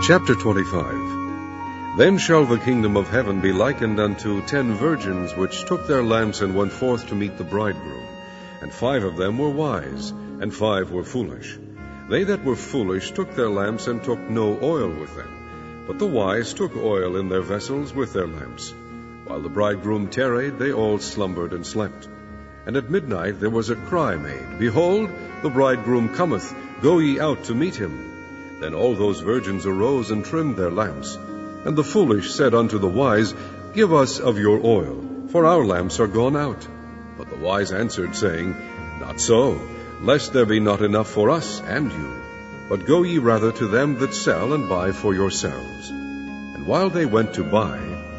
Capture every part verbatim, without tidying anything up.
Chapter twenty-five. Then shall the kingdom of heaven be likened unto ten virgins, which took their lamps and went forth to meet the bridegroom. And five of them were wise, and five were foolish. They that were foolish took their lamps, and took no oil with them. But the wise took oil in their vessels with their lamps. While the bridegroom tarried, they all slumbered and slept. And at midnight there was a cry made, Behold, the bridegroom cometh, go ye out to meet him. Then all those virgins arose and trimmed their lamps. And the foolish said unto the wise, Give us of your oil, for our lamps are gone out. But the wise answered, saying, Not so, lest there be not enough for us and you. But go ye rather to them that sell, and buy for yourselves. And while they went to buy,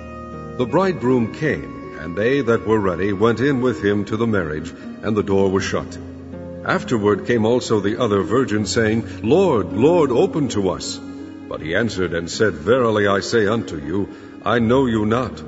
the bridegroom came, and they that were ready went in with him to the marriage, and the door was shut. Afterward came also the other virgins, saying, Lord, Lord, open to us. But he answered and said, Verily I say unto you, I know you not.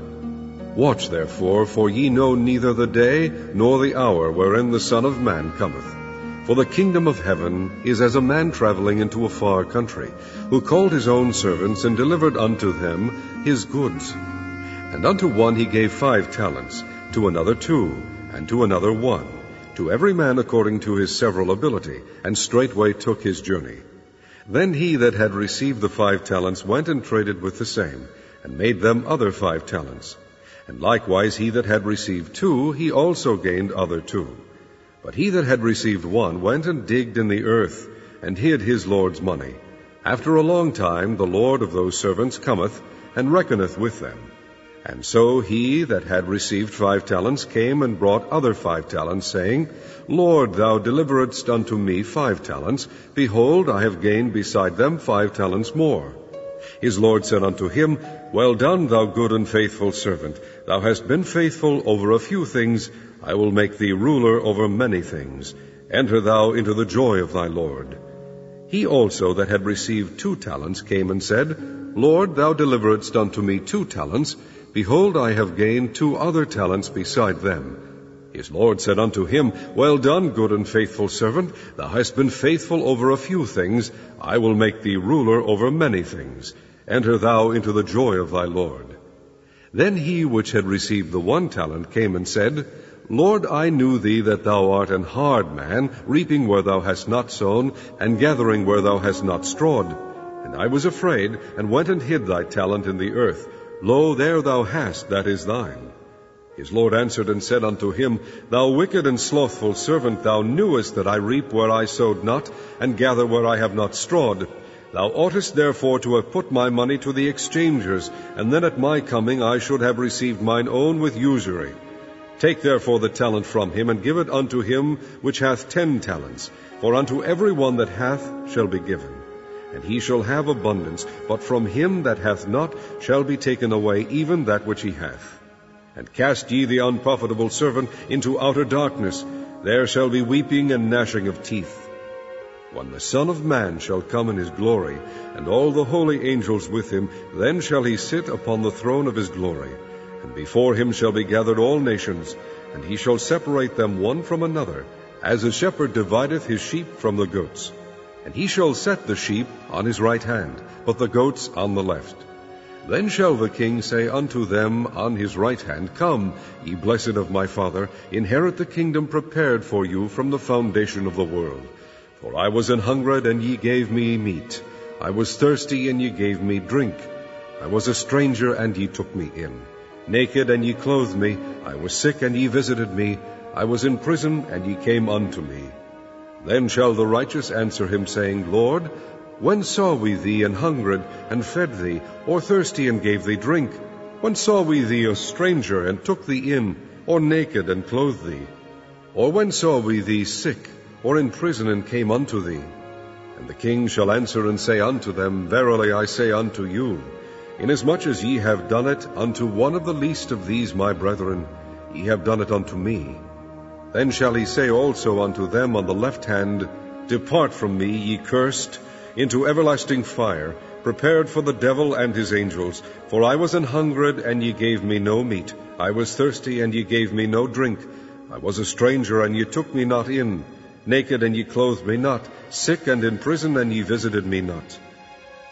Watch therefore, for ye know neither the day nor the hour wherein the Son of Man cometh. For the kingdom of heaven is as a man traveling into a far country, who called his own servants, and delivered unto them his goods. And unto one he gave five talents, to another two, and to another one, to every man according to his several ability, and straightway took his journey. Then he that had received the five talents went and traded with the same, and made them other five talents. And likewise he that had received two, he also gained other two. But he that had received one went and digged in the earth, and hid his Lord's money. After a long time the Lord of those servants cometh, and reckoneth with them. And so he that had received five talents came and brought other five talents, saying, Lord, thou deliveredst unto me five talents. Behold, I have gained beside them five talents more. His Lord said unto him, Well done, thou good and faithful servant. Thou hast been faithful over a few things. I will make thee ruler over many things. Enter thou into the joy of thy Lord. He also that had received two talents came and said, Lord, thou deliveredst unto me two talents. Behold, I have gained two other talents beside them. His Lord said unto him, Well done, good and faithful servant. Thou hast been faithful over a few things. I will make thee ruler over many things. Enter thou into the joy of thy Lord. Then he which had received the one talent came and said, Lord, I knew thee that thou art an hard man, reaping where thou hast not sown, and gathering where thou hast not strawed. And I was afraid, and went and hid thy talent in the earth. Lo, there thou hast, that is thine. His Lord answered and said unto him, Thou wicked and slothful servant, thou knewest that I reap where I sowed not, and gather where I have not strawed. Thou oughtest therefore to have put my money to the exchangers, and then at my coming I should have received mine own with usury. Take therefore the talent from him, and give it unto him which hath ten talents. For unto every one that hath shall be given, and he shall have abundance, but from him that hath not shall be taken away even that which he hath. And cast ye the unprofitable servant into outer darkness. There shall be weeping and gnashing of teeth. When the Son of Man shall come in his glory, and all the holy angels with him, then shall he sit upon the throne of his glory. And before him shall be gathered all nations, and he shall separate them one from another, as a shepherd divideth his sheep from the goats. And he shall set the sheep on his right hand, but the goats on the left. Then shall the king say unto them on his right hand, Come, ye blessed of my Father, inherit the kingdom prepared for you from the foundation of the world. For I was an hungered, and ye gave me meat. I was thirsty, and ye gave me drink. I was a stranger, and ye took me in. Naked, and ye clothed me. I was sick, and ye visited me. I was in prison, and ye came unto me. Then shall the righteous answer him, saying, Lord, when saw we thee an hungered, and fed thee, or thirsty, and gave thee drink? When saw we thee a stranger, and took thee in, or naked, and clothed thee? Or when saw we thee sick, or in prison, and came unto thee? And the king shall answer and say unto them, Verily I say unto you, inasmuch as ye have done it unto one of the least of these my brethren, ye have done it unto me. Then shall he say also unto them on the left hand, Depart from me, ye cursed, into everlasting fire, prepared for the devil and his angels. For I was an hungered, and ye gave me no meat. I was thirsty, and ye gave me no drink. I was a stranger, and ye took me not in. Naked, and ye clothed me not. Sick and in prison, and ye visited me not.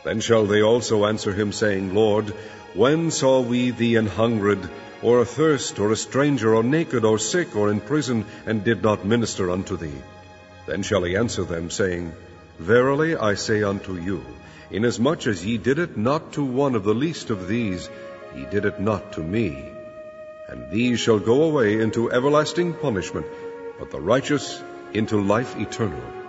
Then shall they also answer him, saying, Lord, when saw we thee an hungered, or athirst, or a stranger, or naked, or sick, or in prison, and did not minister unto thee? Then shall he answer them, saying, Verily I say unto you, inasmuch as ye did it not to one of the least of these, ye did it not to me. And these shall go away into everlasting punishment, but the righteous into life eternal.